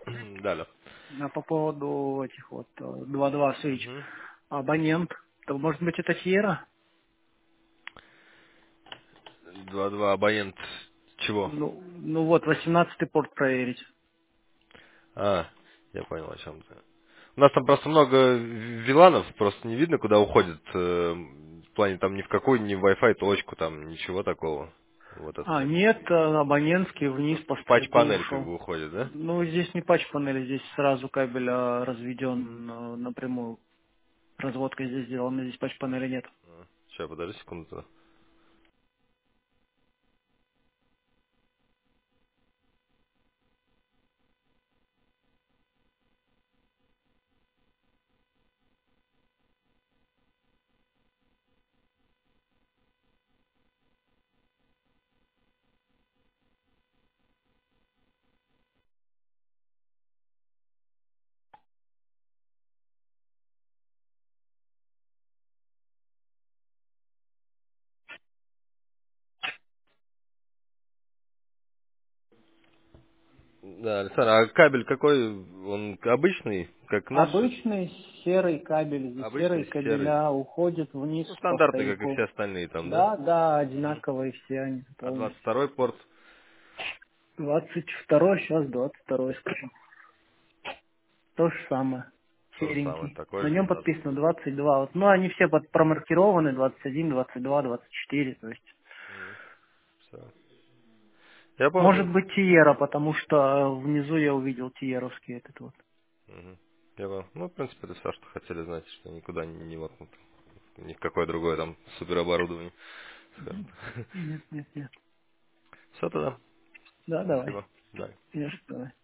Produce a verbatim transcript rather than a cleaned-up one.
Да, да. А по поводу этих вот э, два-два switch Угу. абонент, то может быть это Сьерра? Два-два абонент чего? Ну, ну вот, восемнадцатый порт проверить. А, я понял, о чем ты. У нас там просто много виланов, просто не видно, куда уходит. э, В плане там ни в какую, ни в Wi-Fi точку, там ничего такого. Вот это. А, нет, э, абонентский вниз Просто по в столбу патч-панель как ушел. бы уходит, да? Ну, здесь не патч-панель, здесь сразу кабель а, разведен э, напрямую. Разводка здесь сделана, здесь патч-панели нет. Сейчас, подожди секунду. Да, Александр, а кабель какой? Он обычный, как наш? Обычный серый кабель, здесь серые Обычный, серый. кабеля уходят вниз Ну, по стандартный, как и стояку. все остальные там, да? Да, да, Мгм. одинаковые все они А двадцать полностью. второй порт Двадцать второй, сейчас двадцать второй скажу. То же самое. тоже самый, Серенький. такой На же, нем да. подписано двадцать два. Вот. Ну, они все под промаркированы, двадцать один, двадцать два, двадцать четыре. То есть, Все. Я может понял. быть, Тиера, потому что э, внизу я увидел Тиеровский этот вот. Мгм. Я понял. Ну, в принципе, это все, что хотели знать, что никуда не, не воткнут. Ни в какое другое там супероборудование, скажем так. Нет, нет, нет. Все тогда. Да, давай. Спасибо. Да. Я что, давай.